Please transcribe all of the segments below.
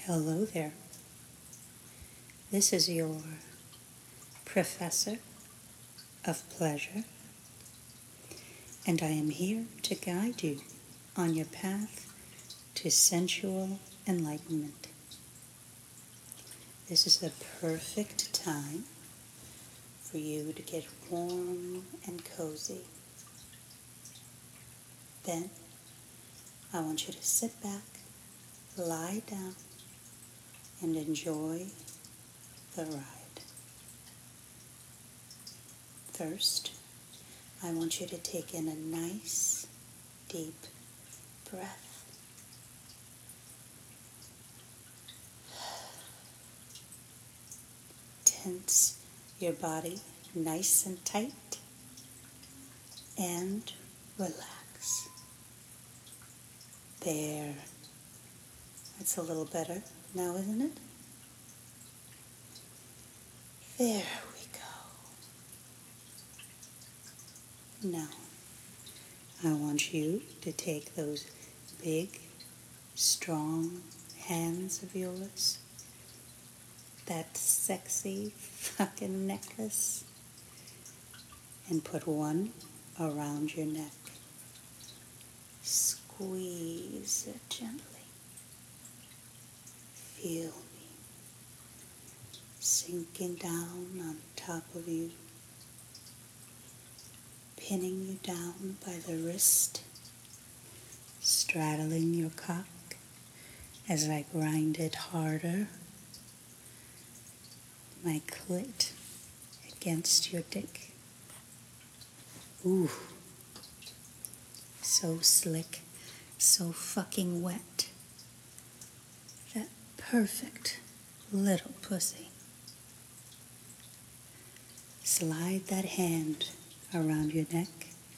Hello there. This is your professor of pleasure, and I am here to guide you on your path to sensual enlightenment. This is the perfect time for you to get warm and cozy. Then I want you to sit back, lie down, and enjoy the ride. First, I want you to take in a nice, deep breath. Tense your body nice and tight and relax. There. That's a little better now, isn't it? There we go. Now, I want you to take those big, strong hands of yours, that sexy fucking necklace, and put one around your neck. Squeeze it gently. Feel me sinking down on top of you, pinning you down by the wrist, straddling your cock as I grind it harder, my clit against your dick. Ooh, so slick, so fucking wet. That perfect little pussy. Slide that hand around your neck,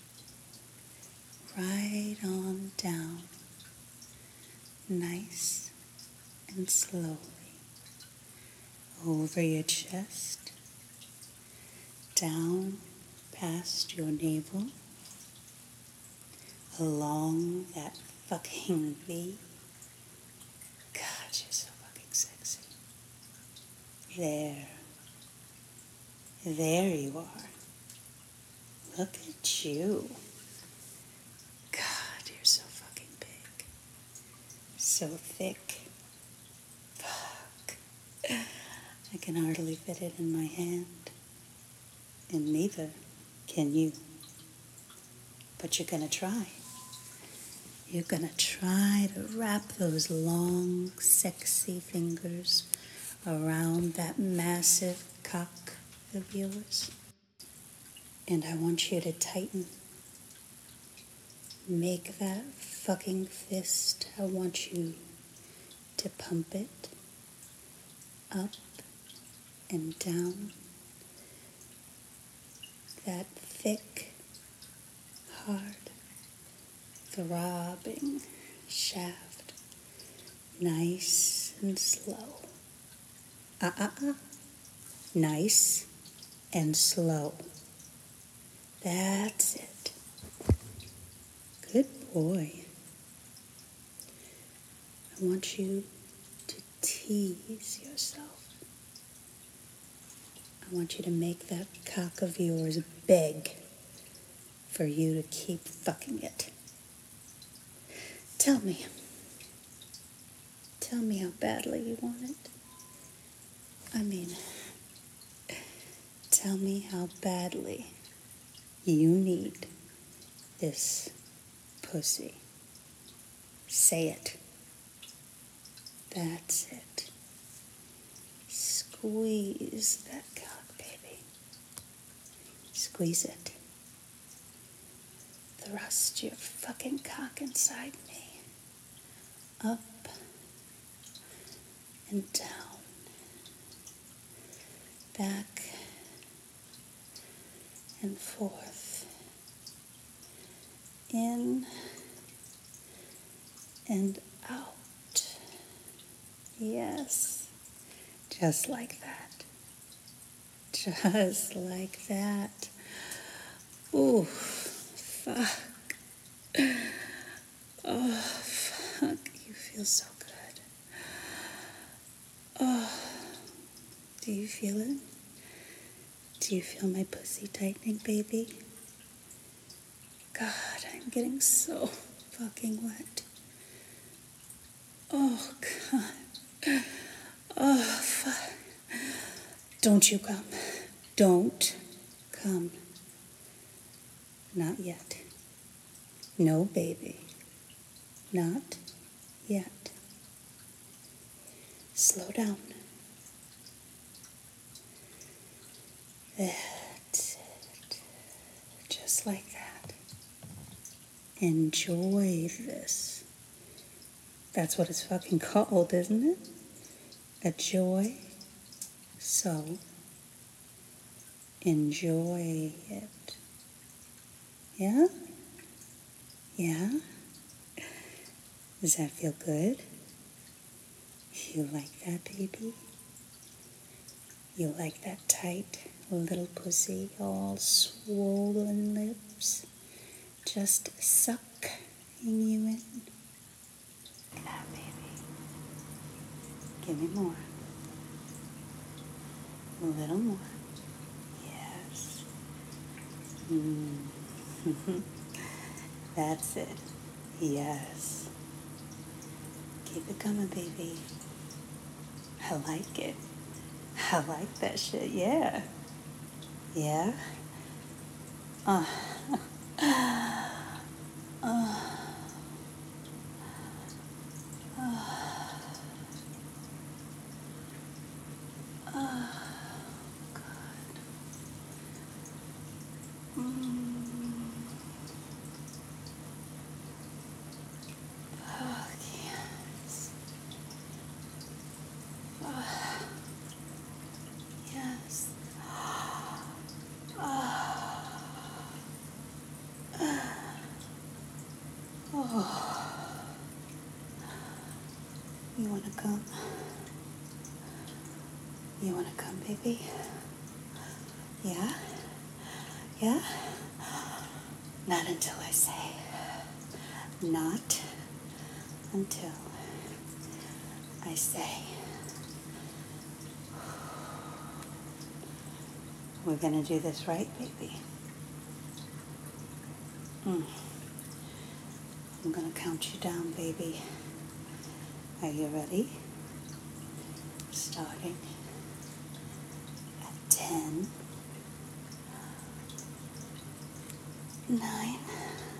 right on down, nice and slowly, over your chest, down past your navel, along that fucking V. God, you're so fucking sexy. There. There you are. Look at you. God, you're so fucking big. So thick. Fuck. I can hardly fit it in my hand. And neither can you. But you're gonna try. You're gonna try to wrap those long, sexy fingers around that massive cock of yours. And I want you to tighten. Make that fucking fist. I want you to pump it up and down. That thick, hard, throbbing shaft. Nice and slow. Nice and slow. That's it. Good boy. I want you to tease yourself. I want you to make that cock of yours beg for you to keep fucking it. Tell me how badly you want it. I mean, tell me how badly you need this pussy. Say it. That's it. Squeeze that cock, baby. Squeeze it. Thrust your fucking cock inside me. Up and down. Back and forth. In and out. Yes. Just like that. Just like that. Ooh, fuck. Oh, fuck. You feel so good. Do you feel it? Do you feel my pussy tightening, baby? God, I'm getting so fucking wet. Oh, God. Oh, fuck. Don't you come. Don't come. Not yet. No, baby. Not yet. Slow down. That's it. Just like that. Enjoy this. That's what it's fucking called, isn't it? A joy. So, enjoy it. Yeah? Yeah? Does that feel good? You like that, baby? You like that tight little pussy, all swollen lips, just sucking you in? Look at that, baby. Give me more. A little more. Yes. That's it. Yes. Keep it coming, baby. I like it. I like that shit. Yeah. Yeah. Uh. Oh, yes. Yes. You wanna come? You wanna come, baby? Yeah? Yeah? Not until I say. Not until I say. We're gonna do this right, baby. I'm gonna count you down, baby. Are you ready? Starting at 10, 9,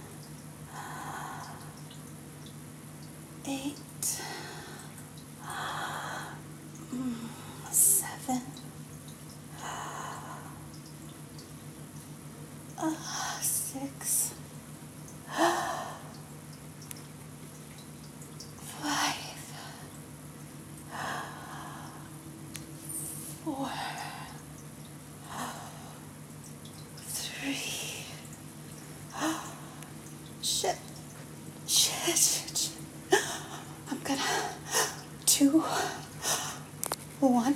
8, 7, 6, 5, 4, 3. Shit. Shit. I'm gonna. 2, 1.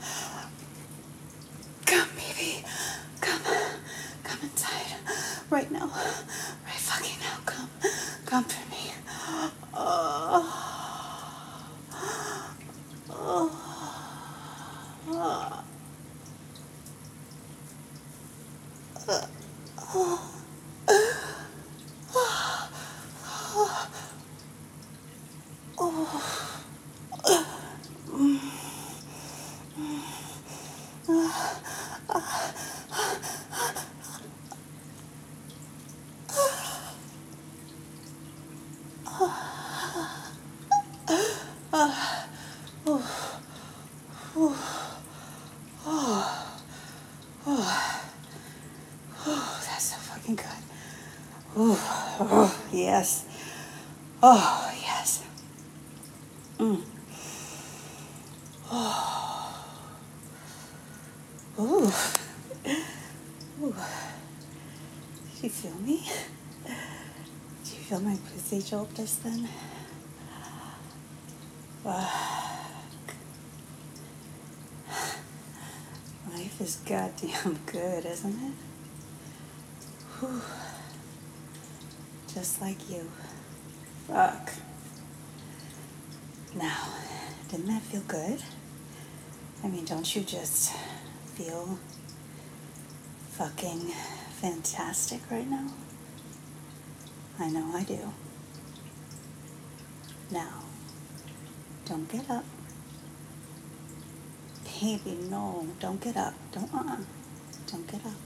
Come, baby. Come. Come inside. Right now. Right fucking now. Come. Come for me. Oh. That's so fucking good. Oh, yes. Oh, yes. Ooh. Ooh. Did you feel me? Did you feel my pussy jolt just then? Life is goddamn good, isn't it? Whew. Just like you. Fuck. Now, didn't that feel good? I mean, don't you just feel fucking fantastic right now? I know I do. Now, don't get up. Baby, no, don't get up. Don't get up.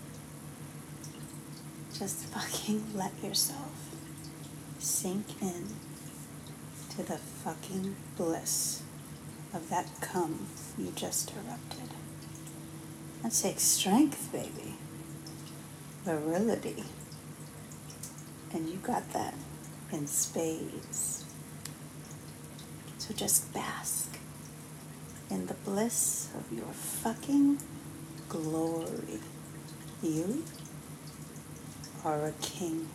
Just fucking let yourself sink in to the fucking bliss of that cum you just erupted. That takes strength, baby. Virility. And you got that in spades. So just bask in the bliss of your fucking glory. You are a king.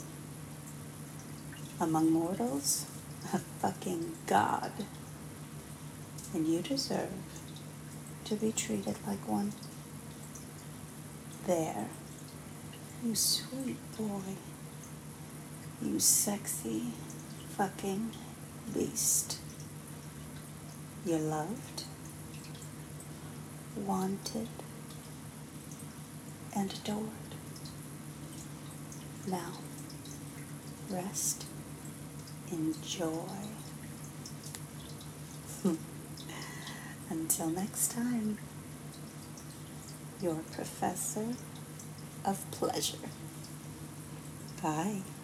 Among mortals, a fucking god. And you deserve to be treated like one. There, you sweet boy. You sexy fucking beast. You're loved, wanted, and adored. Now, rest, enjoy. Until next time, your professor of pleasure. Bye.